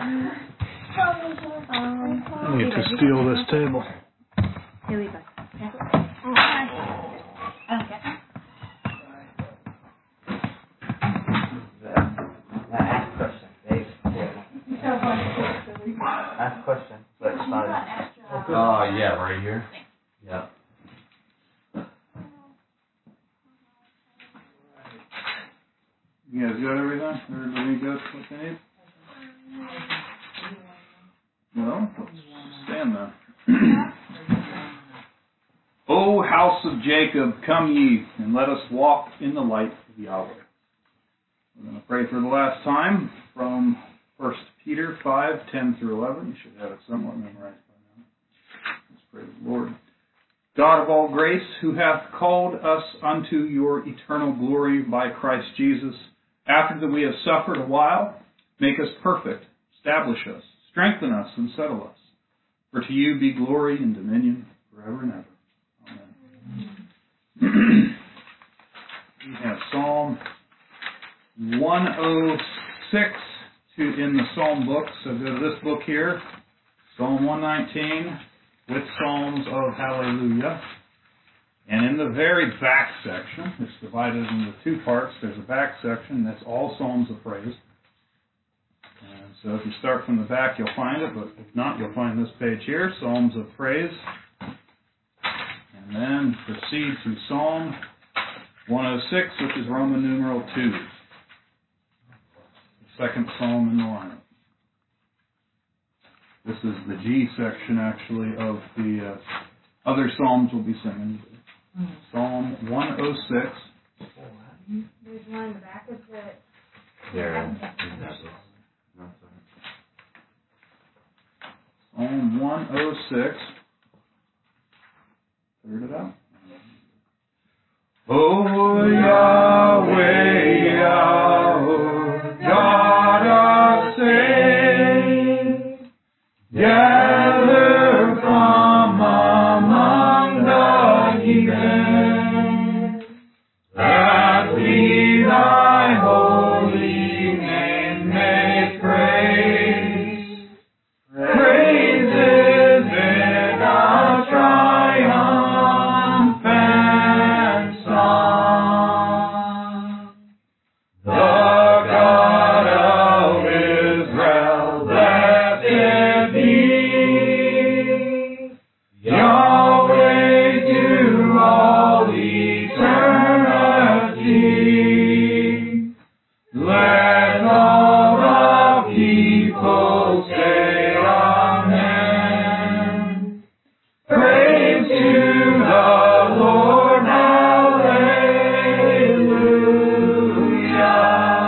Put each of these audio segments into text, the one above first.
I need to steal this table. Here we go. Yeah. Ask question. Ask question. Oh, yeah, right here. Yeah. You guys got everything? Everybody got what they need? Well, let's stand then. O house of Jacob, come ye, and let us walk in the light of Yahweh. We're going to pray for the last time from 1 Peter 5:10 through 11. You should have it somewhat memorized by now. Let's pray to the Lord. God of all grace, who hath called us unto your eternal glory by Christ Jesus, after that we have suffered a while, make us perfect, establish us, strengthen us, and settle us. For to you be glory and dominion forever and ever. Amen. We have Psalm 106 in the Psalm book. So go to this book here, Psalm 119, with Psalms of Hallelujah. And in the very back section, it's divided into two parts. There's a back section that's all Psalms of praise. And so if you start from the back, you'll find it, but if not, you'll find this page here, Psalms of praise. And then proceed to Psalm 106, which is Roman numeral 2. The second Psalm in the lineup. This is the G section, actually, of the other Psalms we'll be singing. Psalm 106. There's one in the back of the... Psalm 106. Figured it out? Oh, Yahweh, Yahweh, God of saints, gather from among the heathen, that we thy holy name may praise. Praises in our triumphant song. The God of Israel, blessed be. Yahweh to all eternity. Let all the people say amen. Praise to the Lord, hallelujah.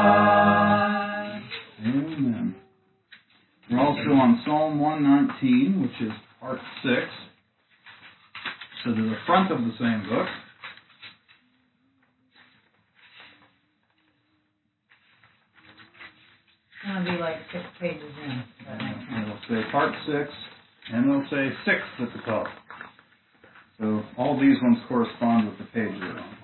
Amen. We're also on Psalm 119, which is part 6. So to the front of the same book. It's going to be like 6 pages in. It'll say part 6, and it'll say 6th at the top. So all these ones correspond with the page they're on.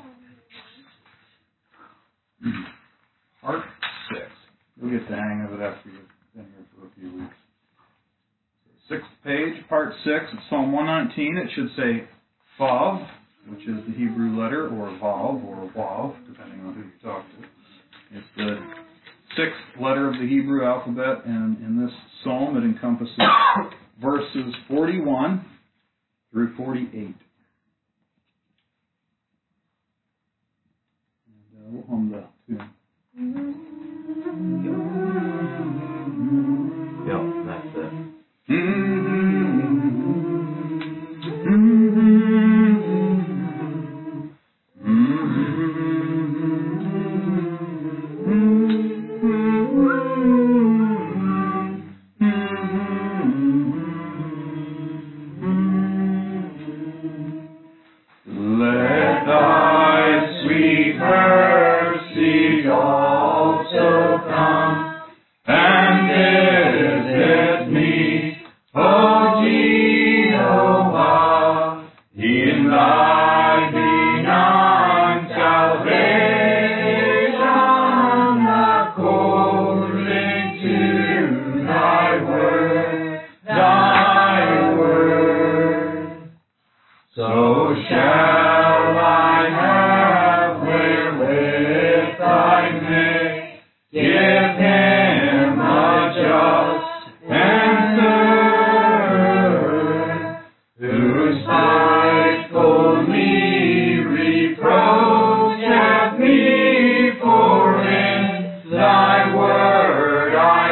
Part 6. You'll get the hang of it after you've been here for a few weeks. 6th page, part 6 of Psalm 119. It should say Vav, which is the Hebrew letter, or Vav, or Wav, depending on who you talk to. It's the 6th letter of the Hebrew alphabet, and in this psalm it encompasses verses 41 through 48. And we'll hum the tune. Yep, that's it. Let thy sweet mercy also come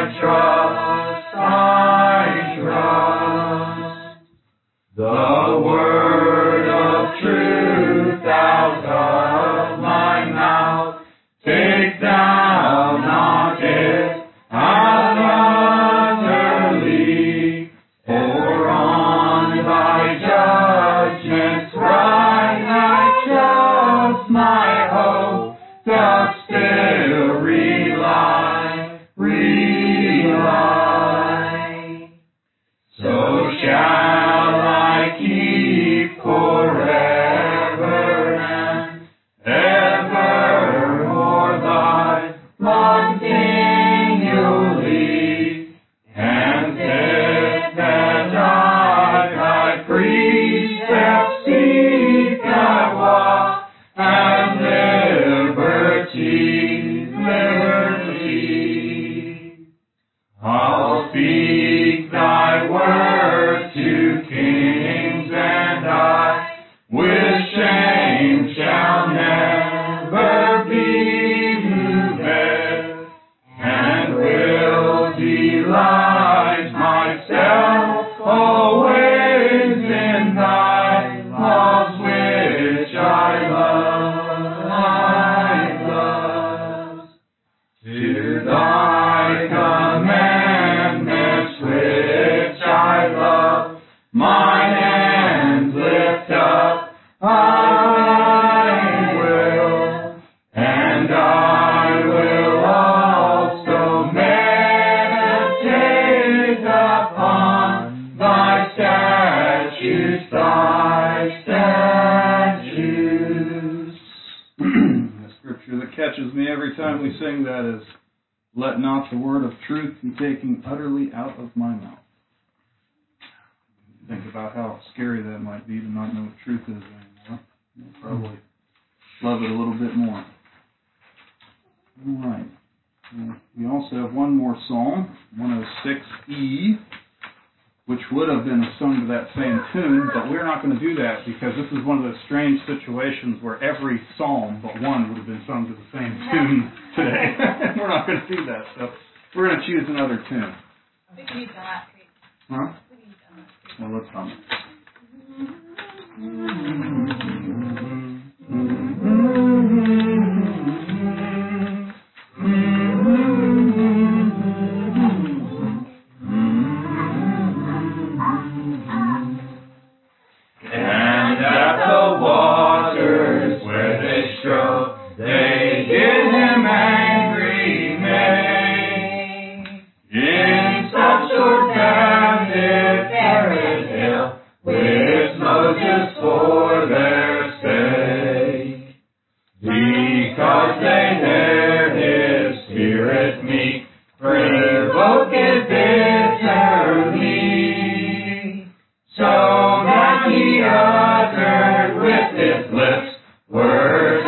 The word of truth out of my mouth. Take thou not it utterly, for on thy judgments right I trust, my hope doth still rely. So shall I keep forever and evermore thy law continually, and if that I thy precepts seek, I walk at liberty. I'll speak thy word to kings, and I with shame shall never be moved, and will delight myself always in thy laws which I love. To thy commandments which I love, mine hands lift up, I will, and I will also meditate upon thy statutes, The scripture that catches me every time we sing that is, "Let not the word of truth be taken utterly out of my mouth." Think about how scary that might be to not know what truth is anymore. You'll probably love it a little bit more. All right. We also have one more psalm, 106E, which would have been sung to that same tune, but we're not going to do that because this is one of those strange situations where every psalm but one would have been sung to the same tune today. We're not going to do that, so we're going to choose another tune. We can use the hot treat. Huh? We can use the hot treat. Well, let's hum it. And at the waters where they strove, they did him angry make. In such short time did Herod hail with Moses for their sake, because they dared his spirit meek, provoke it bitterly, so that he uttered with his lips words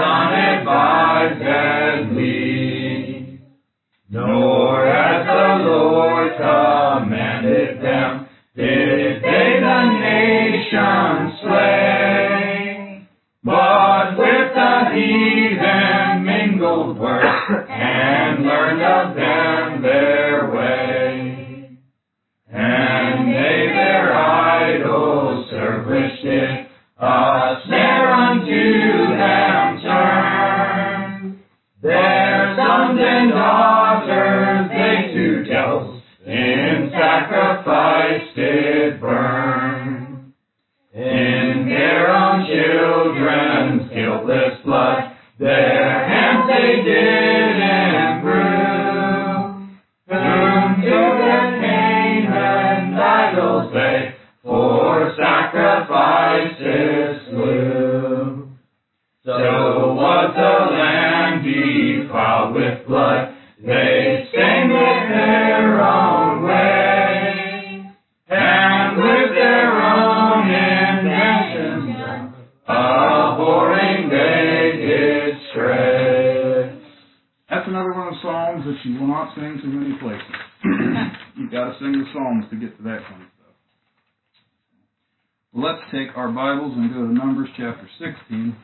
unadvisedly. Nor as the Lord commanded them, did they the nation slay, but with the heathen mingled were, and learned of them their way. And they their idols serve, which did a snare unto them turn. Their sons and daughters they to devils in sacrifice did burn. In their own children's guiltless blood their hands they did imbrue, whom to their Canaan idols they for sacrifices slew. So was the land defiled with blood, they stained with their own way, and with their own inventions abhorring they did stray. That's another one of the psalms that you will not sing too many places. You've got to sing the psalms to get to that kind of stuff. Well, let's take our Bibles and go to Numbers chapter 16.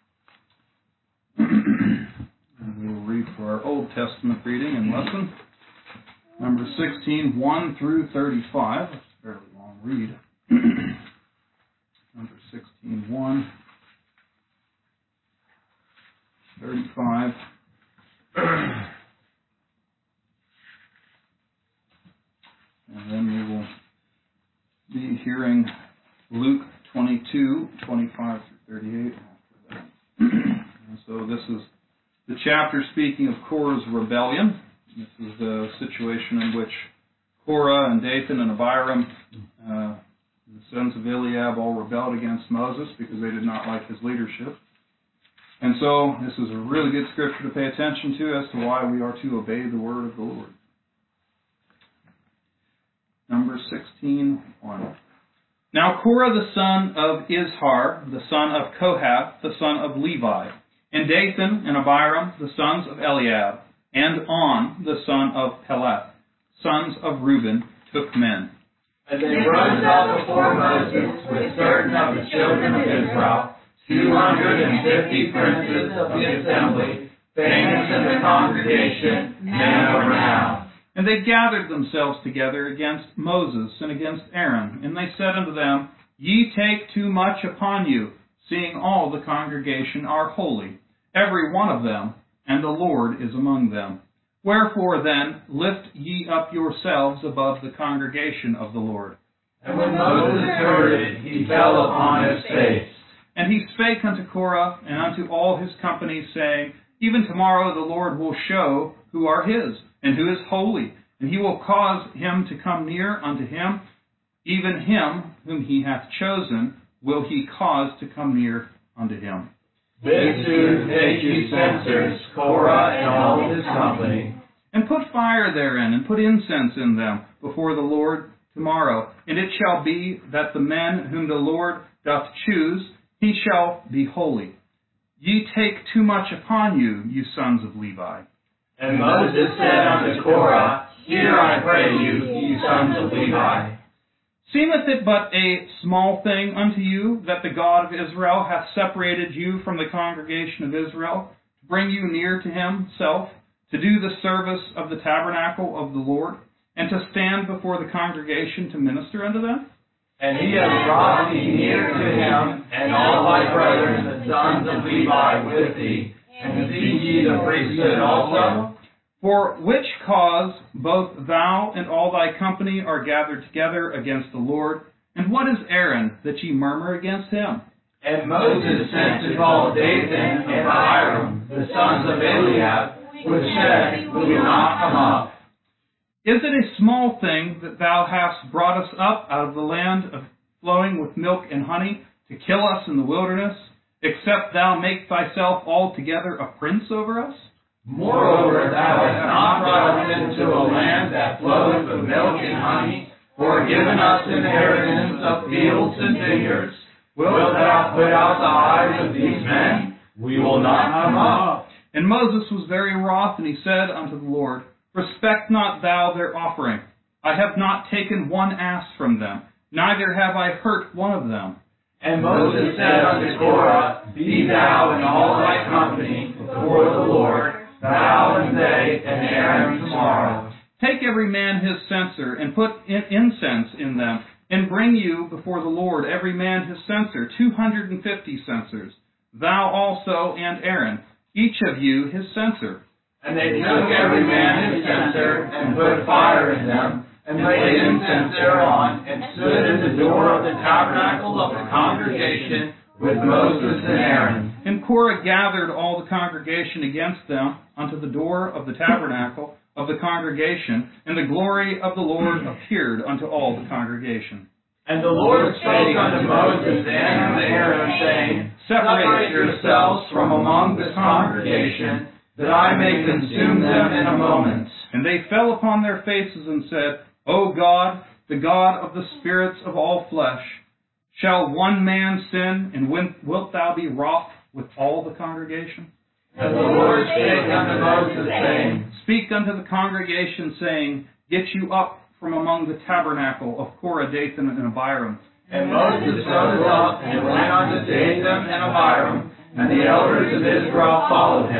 And we will read for our Old Testament reading and lesson. Numbers 16, 1 through 35. It's a fairly long read. Numbers 16, 1, 35. And then we will be hearing Luke 22, 25 through 38 after that. And so this is the chapter speaking of Korah's rebellion. This is the situation in which Korah and Dathan and Abiram, the sons of Eliab, all rebelled against Moses because they did not like his leadership. And so this is a really good scripture to pay attention to as to why we are to obey the word of the Lord. Numbers 16, 1. Now Korah the son of Izhar, the son of Kohath, the son of Levi, and Dathan and Abiram, the sons of Eliab, and On, the son of Peleth, sons of Reuben, took men. And they rose up before Moses with certain of the children of Israel, 250 princes of the assembly, famous in the congregation, men of renown. And they gathered themselves together against Moses and against Aaron, and they said unto them, Ye take too much upon you, seeing all the congregation are holy, every one of them, and the Lord is among them. Wherefore then lift ye up yourselves above the congregation of the Lord. And when Moses heard it, he fell upon his face. And he spake unto Korah and unto all his company, saying, Even tomorrow the Lord will show who are his, and who is holy, and he will cause him to come near unto him, even him whom he hath chosen will he cause to come near unto him. This do take ye censers, Korah and all his company. And put fire therein, and put incense in them before the Lord tomorrow. And it shall be that the men whom the Lord doth choose, he shall be holy. Ye take too much upon you, you sons of Levi. And Moses said unto Korah, Hear, I pray you, ye sons of Levi. Seemeth it but a small thing unto you that the God of Israel hath separated you from the congregation of Israel, to bring you near to himself, to do the service of the tabernacle of the Lord, and to stand before the congregation to minister unto them? And he hath brought thee near to him, and all thy brethren, the sons of Levi, with thee, and seek ye the priesthood also? For which cause both thou and all thy company are gathered together against the Lord. And what is Aaron, that ye murmur against him? And Moses sent to call Dathan and Abiram, the sons of Eliab, which said, We will not come up. Is it a small thing that thou hast brought us up out of the land of flowing with milk and honey, to kill us in the wilderness, except thou make thyself altogether a prince over us? Moreover, thou hast not brought us into a land that flows with milk and honey, or given us inheritance of fields and vineyards. Wilt thou put out the eyes of these men? We will not come up. And Moses was very wroth, and he said unto the Lord, Respect not thou their offering. I have not taken one ass from them, neither have I hurt one of them. And Moses said unto Korah, Be thou and all thy company before the Lord, thou and they, and Aaron tomorrow. Take every man his censer, and put incense in them, and bring you before the Lord every man his censer, 250 censers, thou also and Aaron, each of you his censer. And they took every man his censer, and put fire in them, and laid incense thereon, and stood at the door of the tabernacle of the congregation with Moses and Aaron. And Korah gathered all the congregation against them unto the door of the tabernacle of the congregation, and the glory of the Lord appeared unto all the congregation. And the Lord spake unto Moses and unto Aaron, saying, Separate yourselves from among this congregation, that I may consume them in a moment. And they fell upon their faces and said, O God, the God of the spirits of all flesh, shall one man sin, and wilt thou be wroth with all the congregation? And the Lord spake unto Moses, saying, Speak unto the congregation, saying, Get you up from among the tabernacle of Korah, Dathan, and Abiram. And Moses rose up and went unto Dathan and Abiram, and the elders of Israel followed him.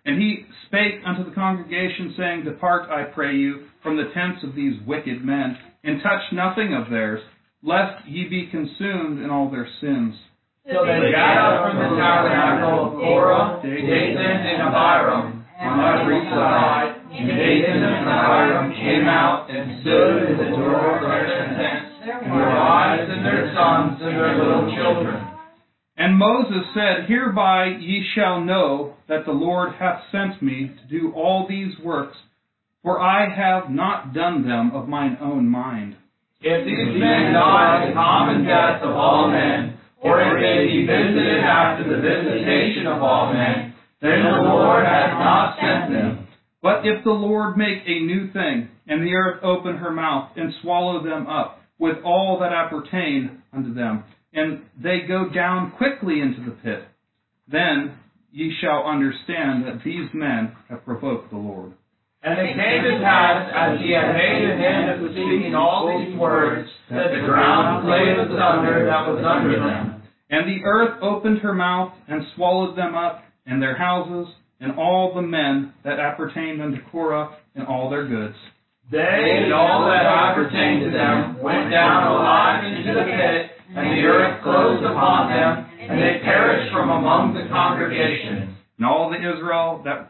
And he spake unto the congregation, saying, Depart, I pray you, from the tents of these wicked men, and touch nothing of theirs, lest ye be consumed in all their sins. So they gathered from the tabernacle of Korah, Dathan, and Abiram, on every side, and Dathan and Abiram came out and stood in the door of their tents, their wives and their sons and their little children. And Moses said, Hereby ye shall know that the Lord hath sent me to do all these works, for I have not done them of mine own mind. If these men die the common death of all men, or if they be visited after the visitation of all men, then the Lord hath not sent them. But if the Lord make a new thing, and the earth open her mouth, and swallow them up, with all that appertain unto them, and they go down quickly into the pit, then ye shall understand that these men have provoked the Lord. And it came to pass, as he had made an end of speaking all these words, that the ground clave asunder that was under them. And the earth opened her mouth, and swallowed them up, and their houses, and all the men that appertained unto Korah, and all their goods. They and all that appertained to them went down alive into the pit, and the earth closed upon them, and they perished from among the congregation. And all Israel that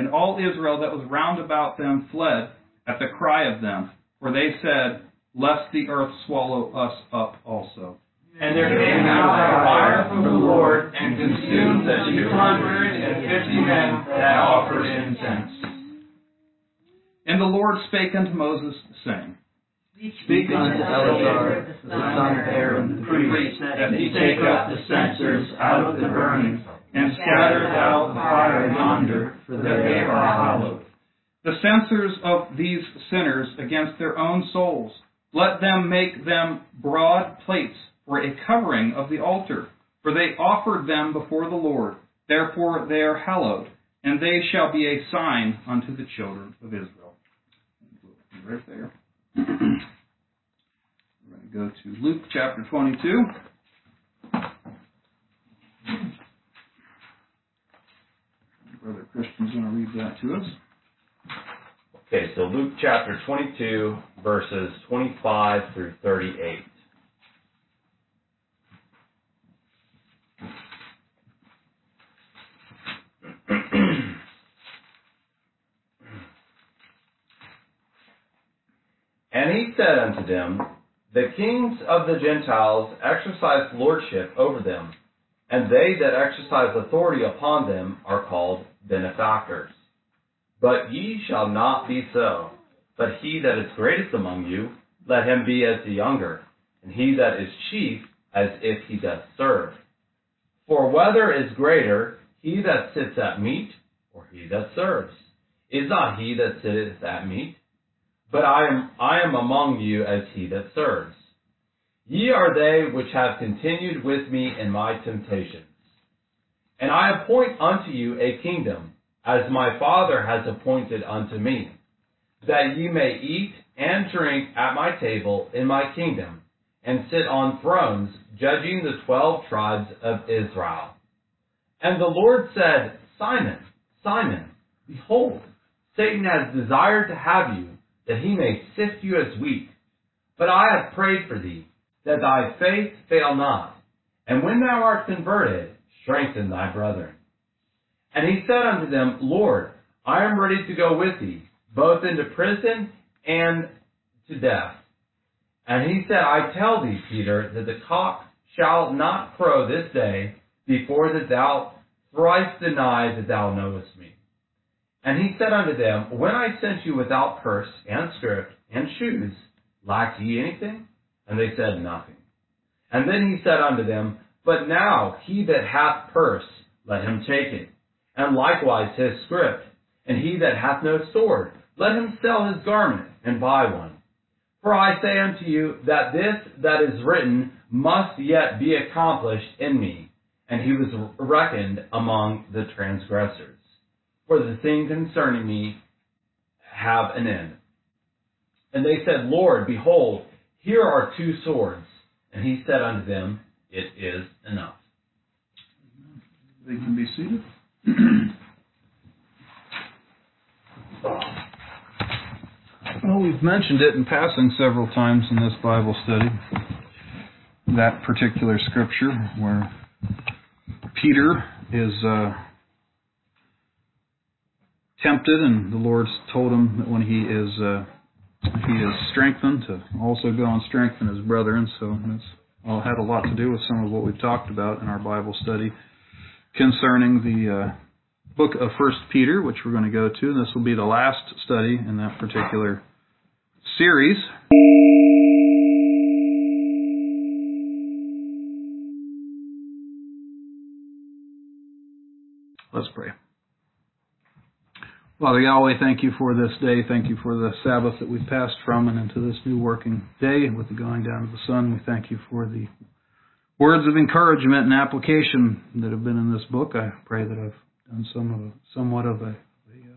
was round about them fled at the cry of them, for they said, Lest the earth swallow us up also. And there came out a fire from the Lord, and consumed the 250 men that offered incense. And the Lord spake unto Moses, saying, Speak unto Eleazar, the son of Aaron, the priest, that he take up the censers out of the burning, and scatter thou the fire yonder, for they are hallowed. The censers of these sinners against their own souls, let them make them broad plates for a covering of the altar, for they offered them before the Lord. Therefore they are hallowed, and they shall be a sign unto the children of Israel. Right there. We're going to go to Luke chapter 22. Brother Christian's going to read that to us. Okay, so Luke chapter 22, verses 25 through 38. And he said unto them, The kings of the Gentiles exercise lordship over them, and they that exercise authority upon them are called benefactors. But ye shall not be so. But he that is greatest among you, let him be as the younger, and he that is chief, as if he doth serve. For whether is greater, he that sits at meat, or he that serves? Is not he that sitteth at meat? But I am among you as he that serves. Ye are they which have continued with me in my temptations. And I appoint unto you a kingdom, as my Father has appointed unto me, that ye may eat and drink at my table in my kingdom, and sit on thrones, judging the 12 tribes of Israel. And the Lord said, Simon, Simon, behold, Satan has desired to have you, that he may sift you as wheat. But I have prayed for thee, that thy faith fail not. And when thou art converted, strengthen thy brethren. And he said unto them, Lord, I am ready to go with thee, both into prison and to death. And he said, I tell thee, Peter, that the cock shall not crow this day before that thou thrice deny that thou knowest me. And he said unto them, When I sent you without purse and scrip and shoes, lacked ye anything? And they said, Nothing. And then he said unto them, But now he that hath purse, let him take it, and likewise his scrip. And he that hath no sword, let him sell his garment, and buy one. For I say unto you, that this that is written must yet be accomplished in me. And he was reckoned among the transgressors. For the thing concerning me have an end. And they said, Lord, behold, here are 2 swords. And he said unto them, It is enough. They can be seated. Well, we've mentioned it in passing several times in this Bible study. That particular scripture where Peter is tempted, and the Lord told him that when he is strengthened, to also go and strengthen his brethren. So that's all had a lot to do with some of what we've talked about in our Bible study concerning the book of 1 Peter, which we're going to go to. This will be the last study in that particular series. Let's pray. Father Yahweh, thank you for this day. Thank you for the Sabbath that we've passed from and into this new working day with the going down of the sun. We thank you for the words of encouragement and application that have been in this book. I pray that I've done somewhat of a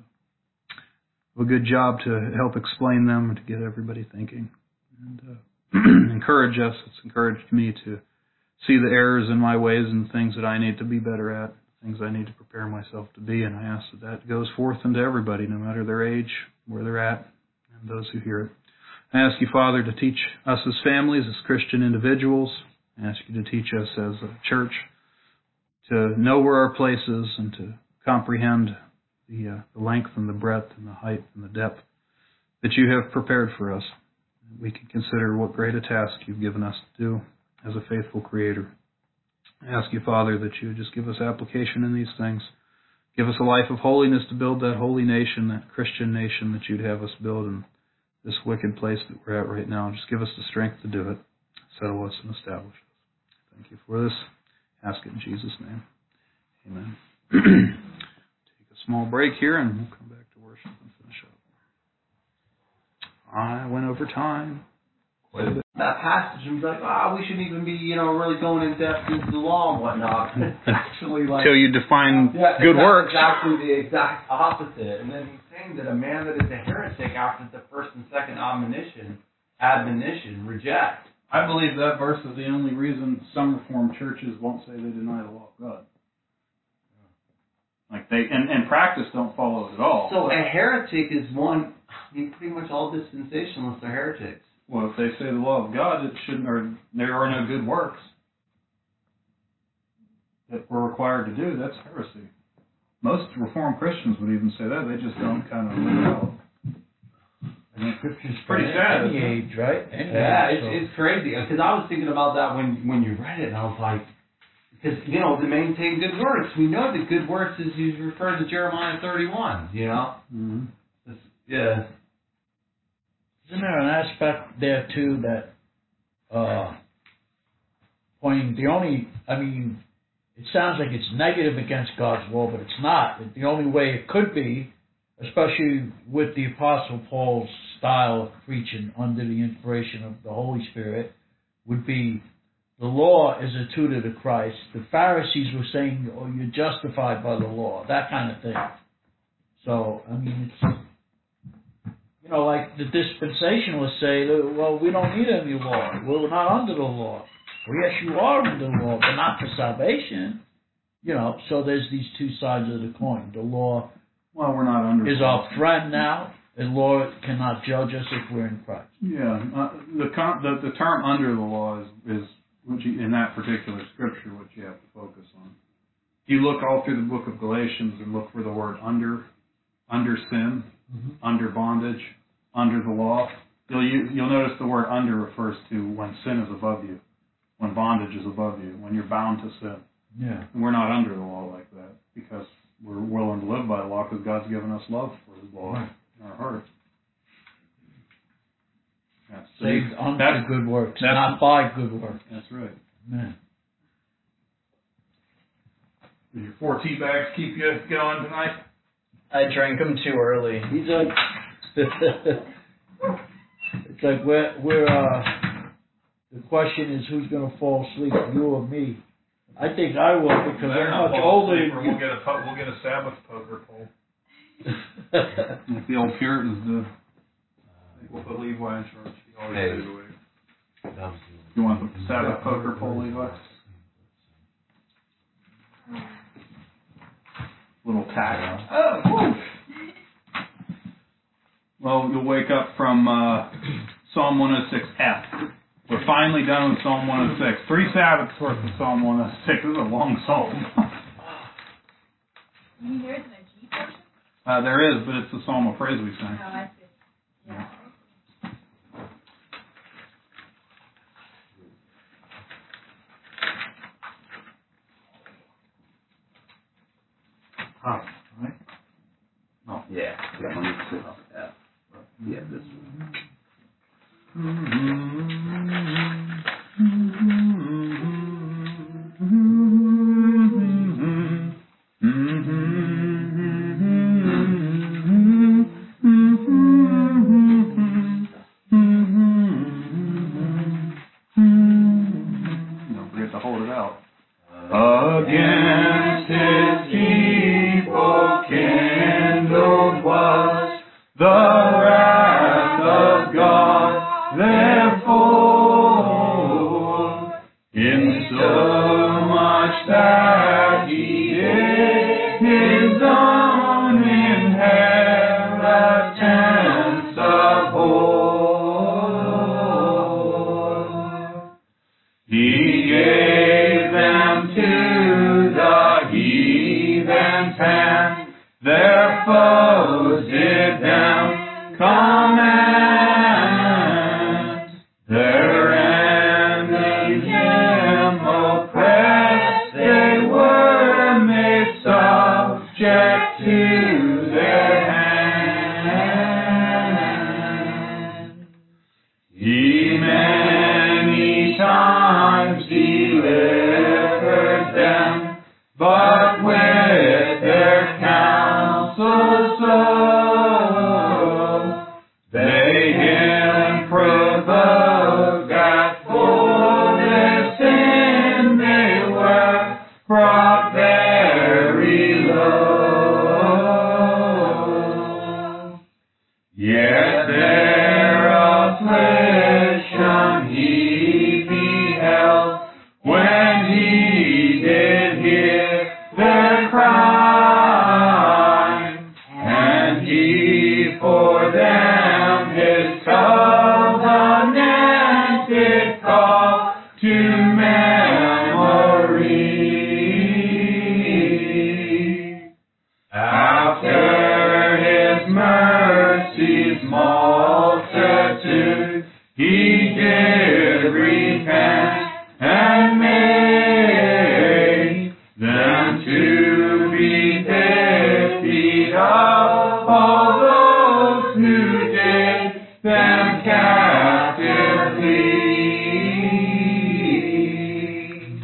good job to help explain them and to get everybody thinking. And encourage us. It's encouraged me to see the errors in my ways and things that I need to be better at, things I need to prepare myself to be. And I ask that goes forth into everybody, no matter their age, where they're at, and those who hear it. I ask you, Father, to teach us as families, as Christian individuals. I ask you to teach us as a church to know where our place is and to comprehend the length and the breadth and the height and the depth that you have prepared for us. We can consider what great a task you've given us to do as a faithful Creator. I ask you, Father, that you just give us application in these things. Give us a life of holiness to build that holy nation, that Christian nation that you'd have us build in this wicked place that we're at right now. Just give us the strength to do it. Settle us and establish us. Thank you for this. Ask it in Jesus' name. Amen. Take a small break here and we'll come back to worship and finish up. I went over time. Quite a bit. That passage and be like, we shouldn't even be, really going in depth into the law and whatnot. Actually, Until you define good works. Exactly the exact opposite. And then he's saying that a man that is a heretic after the first and second admonition, reject. I believe that verse is the only reason some Reformed churches won't say they deny the law of God. Like they and practice don't follow it at all. So a heretic is one. Pretty much all dispensationalists are heretics. Well, if they say the law of God, it shouldn't, or there are no good works that we're required to do. That's heresy. Most Reformed Christians would even say that. They just don't kind of live it out. Scripture's pretty sad, any age, right? It's crazy. Because I was thinking about that when you read it, and I was like, because, to maintain good works. We know that good works is you refer to Jeremiah 31, Mm-hmm. Yeah. Isn't there an aspect there, too, that pointing it sounds like it's negative against God's law, but it's not. The only way it could be, especially with the Apostle Paul's style of preaching under the inspiration of the Holy Spirit, would be the law is a tutor to Christ. The Pharisees were saying, you're justified by the law, that kind of thing. So, it's... like the dispensationalists say, well, we don't need any law. We're not under the law. Well, yes, you are under the law, but not for salvation. So there's these two sides of the coin. The law we're not under is our friend now. The law cannot judge us if we're in Christ. Yeah. The term under the law is which in that particular scripture, what you have to focus on. If you look all through the book of Galatians and look for the word under sin, under bondage, under the law, you'll notice the word under refers to when sin is above you, when bondage is above you, when you're bound to sin. Yeah. And we're not under the law like that because we're willing to live by the law because God's given us love for His law in our heart. Saved unto good works, not by good works. That's right. Amen. Did your 4 tea bags keep you going tonight? I drank them too early. He's like, it's like we're the question is who's going to fall asleep, you or me? I think I will because I'm much older than you. We'll get a Sabbath poker poll. Like the old Puritans do. We'll put Levi in charge. He always stays away. You want the Sabbath poker poll, Levi? Little tack. Oh, woo. Well, you'll wake up from Psalm 106F. We're finally done with Psalm 106. 3 Sabbaths worth of Psalm 106. This is a long psalm. You mean there isn't a G portion? There is, but it's the Psalm of Praise we sang. No, I see. Yeah. Right? Oh, yeah. Yeah, let me sit up F. Yeah, this one. Don't forget to hold it out. Against his people kindled was the wrath of God, therefore, in so much that he did his own inheritance abhor. He gave them to the heathen's hand, their foes did them command. Their enemies him oppressed, they were made subject to their hand. He many times delivered them, but with their counsel so they him provoked, that for their sin they were brought very low. Yet their affliction he beheld, when he did hear their cry, and he for them his covenant did call to memory. After his mercy's multitude, he did repent and made them to be pitied of all those who did them captive lead.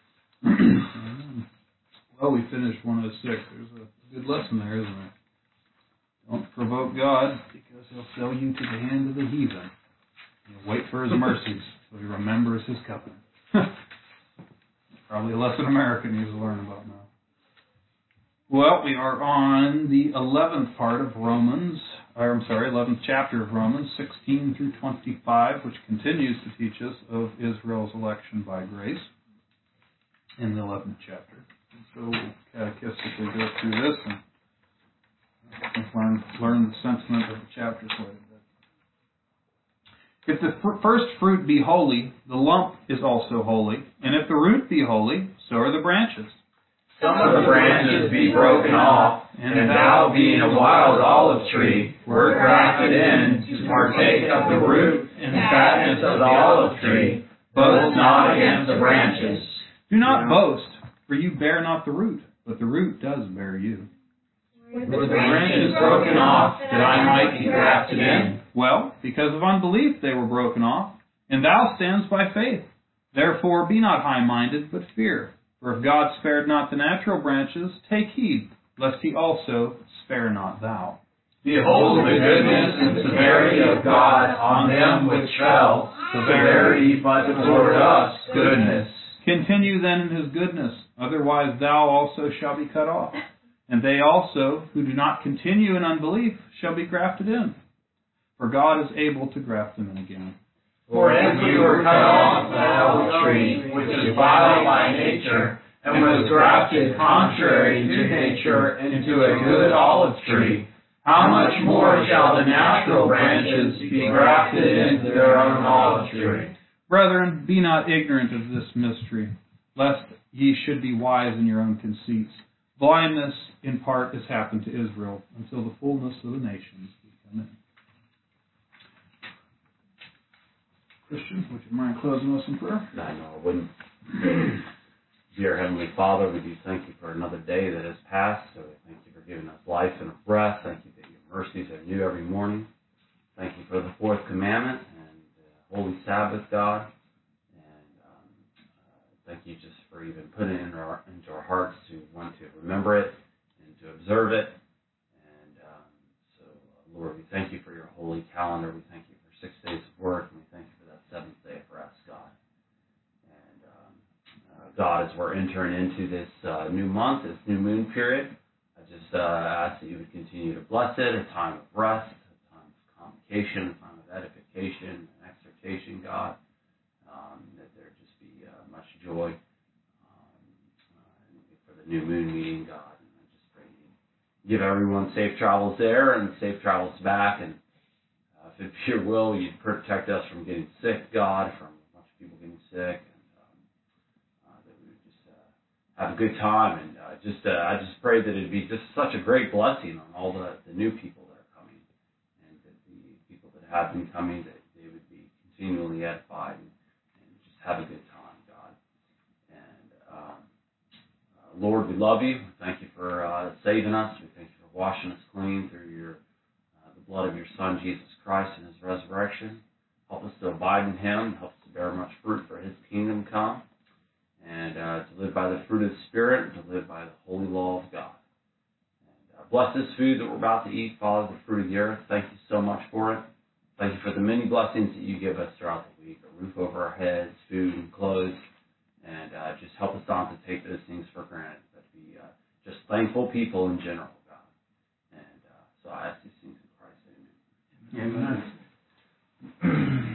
Well, we finished 106. There's a good lesson there, isn't there? Don't provoke God, because he'll sell you to the hand of the heathen. You'll wait for his mercies, so he remembers his covenant. Probably a lesson America needs to learn about now. Well, we are on the 11th part of Romans, 11th chapter of Romans, 16 through 25, which continues to teach us of Israel's election by grace in the 11th chapter. And so we'll catechistically go through this and learn the sentiment of the chapter quite a bit. If the first fruit be holy, the lump is also holy. And if the root be holy, so are the branches. Some of the branches be broken off, and thou, being a wild olive tree, wert grafted in to partake of the root and fatness of the olive tree. Boast not against the branches. Do not boast, for you bear not the root, but the root does bear you. Were the branches broken off, that I might be grafted in? Well, because of unbelief they were broken off, and thou standst by faith. Therefore be not high-minded, but fear. For if God spared not the natural branches, take heed, lest he also spare not thou. Behold the goodness and severity of God on them which fell, severity, but toward us goodness. Continue then in his goodness, otherwise thou also shalt be cut off. And they also, who do not continue in unbelief, shall be grafted in. For God is able to graft them in again. For if we were cut off the olive tree, which is vile by nature, and was grafted contrary to nature into a good olive tree, how much more shall the natural branches be grafted into their own olive tree? Brethren, be not ignorant of this mystery, lest ye should be wise in your own conceits. Blindness in part has happened to Israel until the fullness of the nations be come in. Christian, would you mind closing us in prayer? I know I wouldn't. Dear Heavenly Father, we do thank you for another day that has passed. So we thank you for giving us life and a breath. Thank you that your mercies are new every morning. Thank you for the fourth commandment and holy Sabbath, God. And thank you just for even putting it into our hearts to want to remember it and to observe it. And Lord, we thank you for your holy calendar. We thank you for 6 days of work, and we thank you for that seventh day of rest, God. God, as we're entering into this new month, this new moon period, I just ask that you would continue to bless it, a time of rest, a time of convocation, a time of edification and exhortation, God, that there just be much joy for the new moon meeting, God. And I just pray you give everyone safe travels there and safe travels back, and if it's your will, you'd protect us from getting sick, God, from a bunch of people getting sick. Have a good time, and I just pray that it'd be just such a great blessing on all the new people that are coming, and that the people that have been coming, that they would be continually edified and just have a good time, God. And Lord, we love you. Thank you for saving us. We thank you for washing us clean through the blood of your Son, Jesus Christ, and his resurrection. Help us to abide in him. Help us to bear much fruit for his kingdom come. And to live by the fruit of the Spirit, and to live by the holy law of God. And bless this food that we're about to eat, Father, the fruit of the earth. Thank you so much for it. Thank you for the many blessings that you give us throughout the week, a roof over our heads, food and clothes. And just help us not to take those things for granted, but be just thankful people in general, God. And so I ask these things in Christ's name. Amen.